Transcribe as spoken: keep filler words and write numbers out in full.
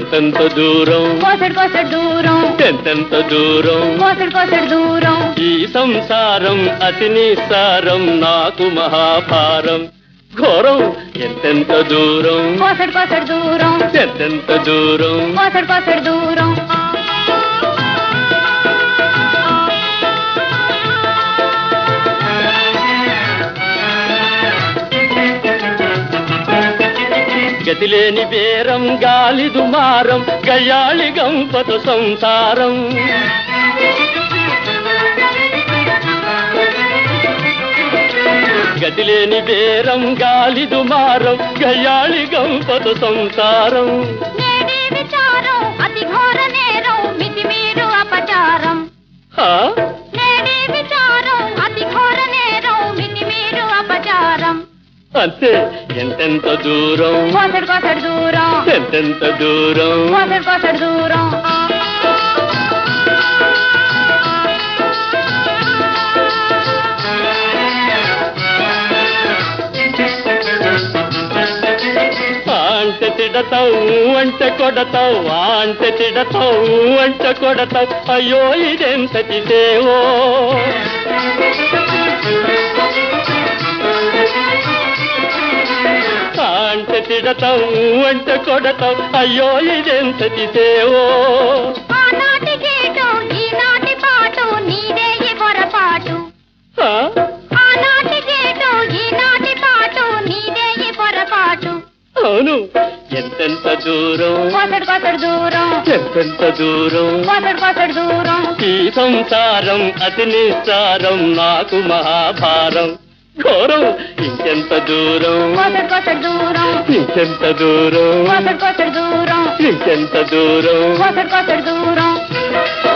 ఎంతెంత దూరం కోసడు కోసడు దూరం ఎంతెంత దూరం కోసడు కోసడు దూరం ఈ సంసారం అతి నిస్సారం నాకు మహాభారం ఘోరం ఎంతెంత దూరం కోసడు కోసడు దూరం ఎంతెంత దూరం కోసడు కోసడు దూరం గతిలేని బేరం గాలి దుమారం గయాళి గంపత సంసారం గతిలేని బేరం గాలి దుమారం గయాళి గంపత సంసారం నేడే విచారం అతి ఘోర నేరం మితిమీరు అపచారం నేడే విచారం అతి ఘోర నేరం మితిమీరు అపచారం అంతే ఎంతెంత దూరం కోసడు కోసడు దూరం ఎంతెంత దూరం కోసడు కోసడు దూరం అంటే తిడతావు అంటే కొడతావు అంటే తిడతావు అంటే కొడతావు అయ్యో ఇదెంతటి సేవో అంటే తిడతావు అంటే కొడతావు అయ్యో ఇదెంతటి సేవో ఆనాటి గేటు ఈనాటి పాటు నీదే పొరపాటు ఆనాటి గేటు ఈనాటి పాటు నీదే పొరపాటు అవును ఎంతెంత దూరం కోసడు కోసడు దూరం ఎంతెంత దూరం కోసడు కోసడు దూరం ఈ సంసారం అతి నిస్సారం నాకు మహాభారం ఘోరం ఇంకెంత దూరం కోసడు కోసడు దూరం ఇంకెంత దూరం కోసడు కోసడు దూరం ఇంకెంత దూరం కోసడు కోసడు దూరం